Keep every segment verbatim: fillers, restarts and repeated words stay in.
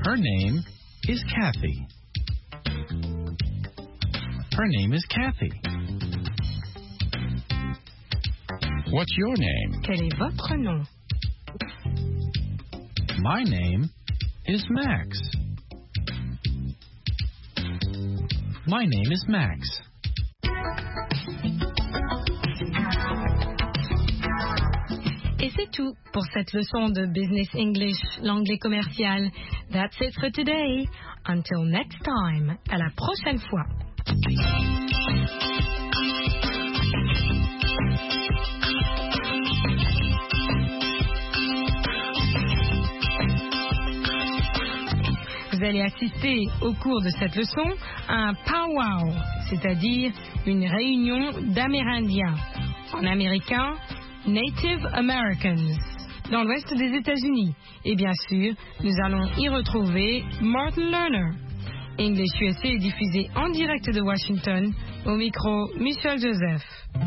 Her name is Kathy. Her name is Kathy. What's your name? Quel est votre nom? My name is Max. My name is Max. Et c'est tout pour cette leçon de Business English, l'anglais commercial. That's it for today. Until next time. À la prochaine fois. Vous allez assister au cours de cette leçon à un powwow, c'est-à-dire une réunion d'Amérindiens. En américain, Native Americans, dans l'ouest des États-Unis. Et bien sûr, nous allons y retrouver Martin Lerner. English U S A est diffusé en direct de Washington, au micro Michel Joseph.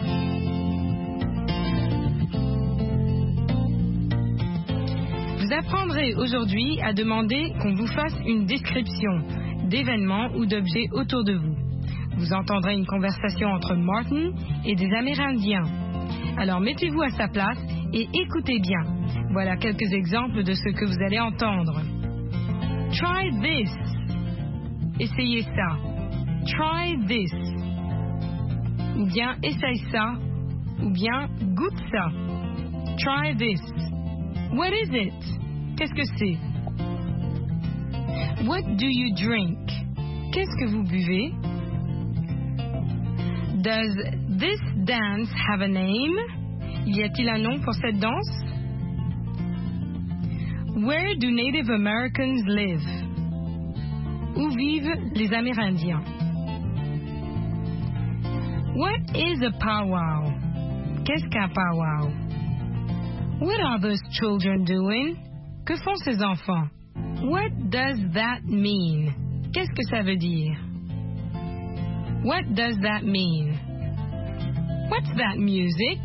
Vous apprendrez aujourd'hui à demander qu'on vous fasse une description d'événements ou d'objets autour de vous. Vous entendrez une conversation entre Martin et des Amérindiens. Alors mettez-vous à sa place et écoutez bien. Voilà quelques exemples de ce que vous allez entendre. Try this. Essayez ça. Try this. Ou bien essaye ça. Ou bien goûte ça. Try this. What is it? Qu'est-ce que c'est? What do you drink? Qu'est-ce que vous buvez? Does this dance have a name? Y a-t-il un nom pour cette danse? Where do Native Americans live? Où vivent les Amérindiens? What is a powwow? Qu'est-ce qu'un powwow? What are those children doing? Que font ces enfants? What does that mean? Qu'est-ce que ça veut dire? What does that mean? What's that music?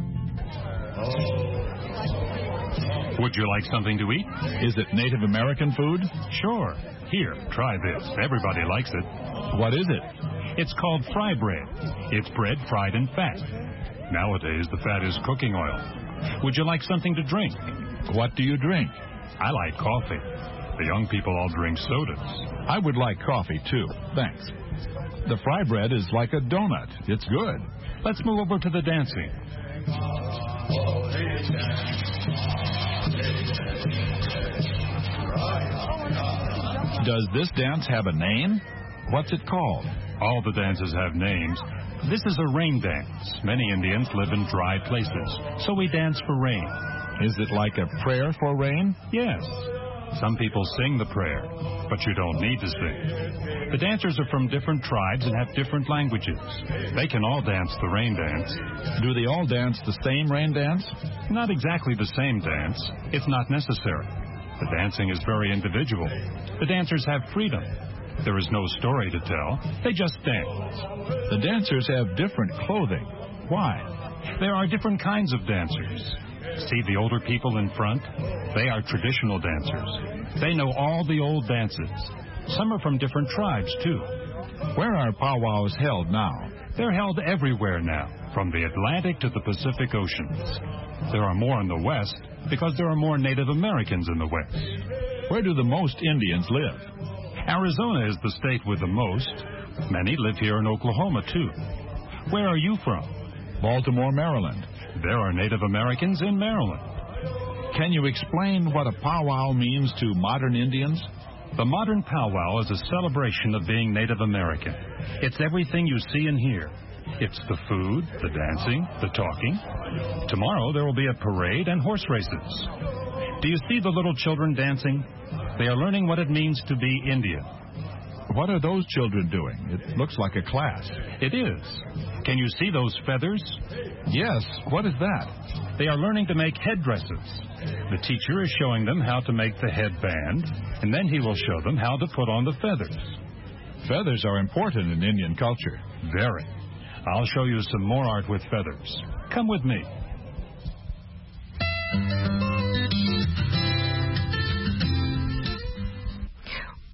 Would you like something to eat? Is it Native American food? Sure. Here, try this. Everybody likes it. What is it? It's called fry bread. It's bread fried in fat. Nowadays, the fat is cooking oil. Would you like something to drink? What do you drink? I like coffee. The young people all drink sodas. I would like coffee, too. Thanks. The fry bread is like a donut. It's good. Let's move over to the dancing. Does this dance have a name? What's it called? All the dances have names. This is a rain dance. Many Indians live in dry places, so we dance for rain. Is it like a prayer for rain? Yes. Some people sing the prayer, but you don't need to sing. The dancers are from different tribes and have different languages. They can all dance the rain dance. Do they all dance the same rain dance? Not exactly the same dance. It's not necessary. The dancing is very individual. The dancers have freedom. There is no story to tell. They just dance. The dancers have different clothing. Why? There are different kinds of dancers. See the older people in front? They are traditional dancers. They know all the old dances. Some are from different tribes, too. Where are powwows held now? They're held everywhere now, from the Atlantic to the Pacific Oceans. There are more in the West because there are more Native Americans in the West. Where do the most Indians live? Arizona is the state with the most. Many live here in Oklahoma, too. Where are you from? Baltimore, Maryland. There are Native Americans in Maryland. Can you explain what a powwow means to modern Indians? The modern powwow is a celebration of being Native American. It's everything you see and hear. It's the food, the dancing, the talking. Tomorrow there will be a parade and horse races. Do you see the little children dancing? They are learning what it means to be Indian. What are those children doing? It looks like a class. It is. Can you see those feathers? Yes. What is that? They are learning to make headdresses. The teacher is showing them how to make the headband, and then he will show them how to put on the feathers. Feathers are important in Indian culture. Very. I'll show you some more art with feathers. Come with me.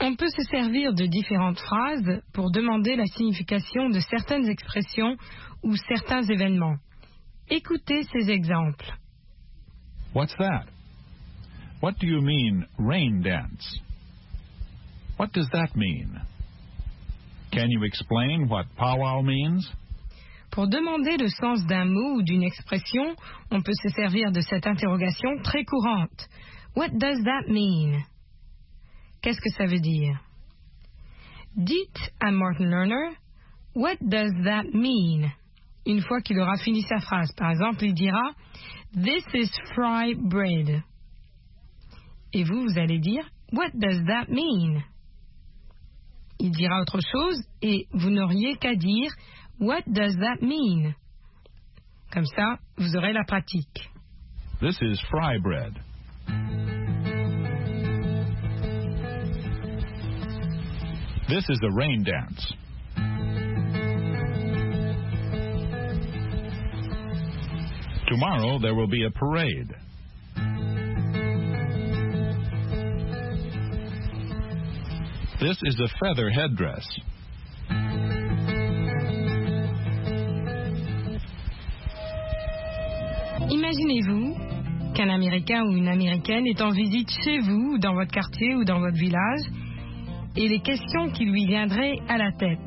On peut se servir de différentes phrases pour demander la signification de certaines expressions ou certains événements. Écoutez ces exemples. What's that? What do you mean, rain dance? What does that mean? Can you explain what powwow means? Pour demander le sens d'un mot ou d'une expression, on peut se servir de cette interrogation très courante. What does that mean? Qu'est-ce que ça veut dire? Dites à Martin Lerner, what does that mean? Une fois qu'il aura fini sa phrase, par exemple, il dira, this is fry bread. Et vous, vous allez dire, what does that mean? Il dira autre chose et vous n'auriez qu'à dire, what does that mean? Comme ça, vous aurez la pratique. This is fry bread. This is a rain dance. Tomorrow there will be a parade. This is a feather headdress. Imaginez-vous qu'un Américain ou une Américaine est en visite chez vous, ou dans votre quartier ou dans votre village, et les questions qui lui viendraient à la tête.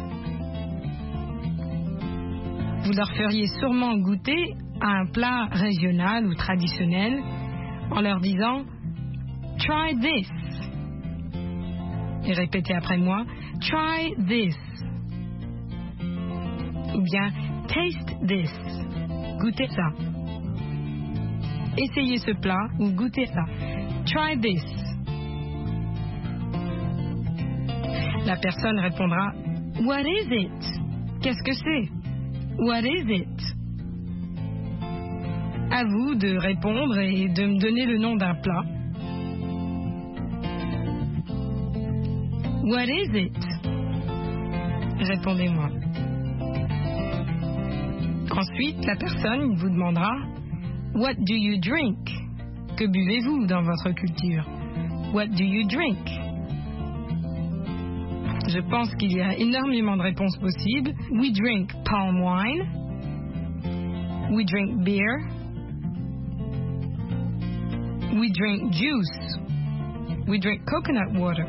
Vous leur feriez sûrement goûter à un plat régional ou traditionnel en leur disant « Try this ». Et répétez après moi « Try this ». Ou bien « Taste this ». Goûtez ça. Essayez ce plat ou goûtez ça. « Try this ». La personne répondra « What is it ?» Qu'est-ce que c'est? What is it? À vous de répondre et de me donner le nom d'un plat. What is it? Répondez-moi. Ensuite, la personne vous demandera What do you drink? Que buvez-vous dans votre culture? What do you drink? Je pense qu'il y a énormément de réponses possibles. We drink palm wine. We drink beer. We drink juice. We drink coconut water.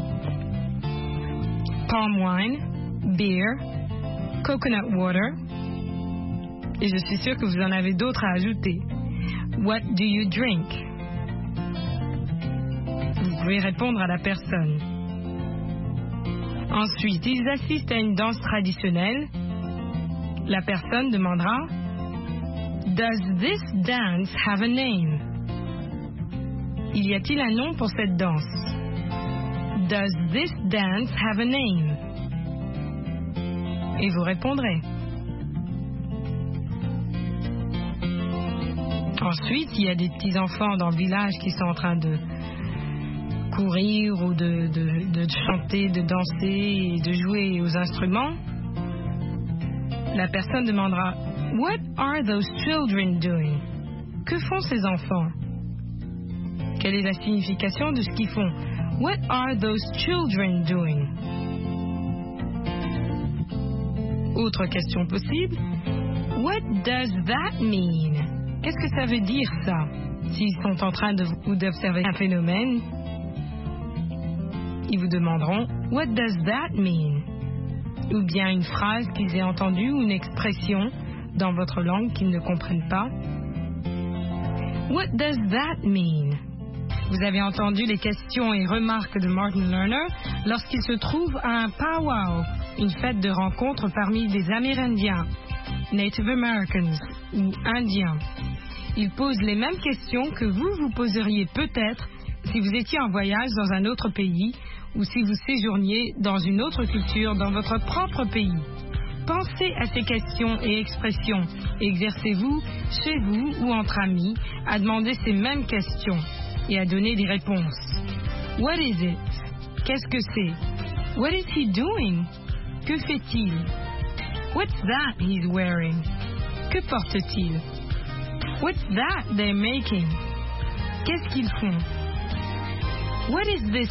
Palm wine, beer, coconut water. Et je suis sûre que vous en avez d'autres à ajouter. What do you drink? Vous pouvez répondre à la personne. Ensuite, ils assistent à une danse traditionnelle. La personne demandera Does this dance have a name? Y a-t-il un nom pour cette danse? Does this dance have a name? Et vous répondrez. Ensuite, il y a des petits enfants dans le village qui sont en train de courir ou de, de, de chanter, de danser et de jouer aux instruments. La personne demandera What are those children doing? Que font ces enfants? Quelle est la signification de ce qu'ils font? What are those children doing? Autre question possible. What does that mean? Qu'est-ce que ça veut dire ça? S'ils sont en train de ou d'observer un phénomène, ils vous demanderont What does that mean? Ou bien une phrase qu'ils aient entendue ou une expression dans votre langue qu'ils ne comprennent pas. What does that mean? Vous avez entendu les questions et remarques de Martin Lerner lorsqu'il se trouve à un powwow, une fête de rencontre parmi des Amérindiens, Native Americans ou Indiens. Il pose les mêmes questions que vous vous poseriez peut-être si vous étiez en voyage dans un autre pays ou si vous séjourniez dans une autre culture dans votre propre pays. Pensez à ces questions et expressions et exercez-vous chez vous ou entre amis à demander ces mêmes questions et à donner des réponses. What is it? Qu'est-ce que c'est? What is he doing? Que fait-il? What's that he's wearing? Que porte-t-il? What's that they're making? Qu'est-ce qu'ils font? What is this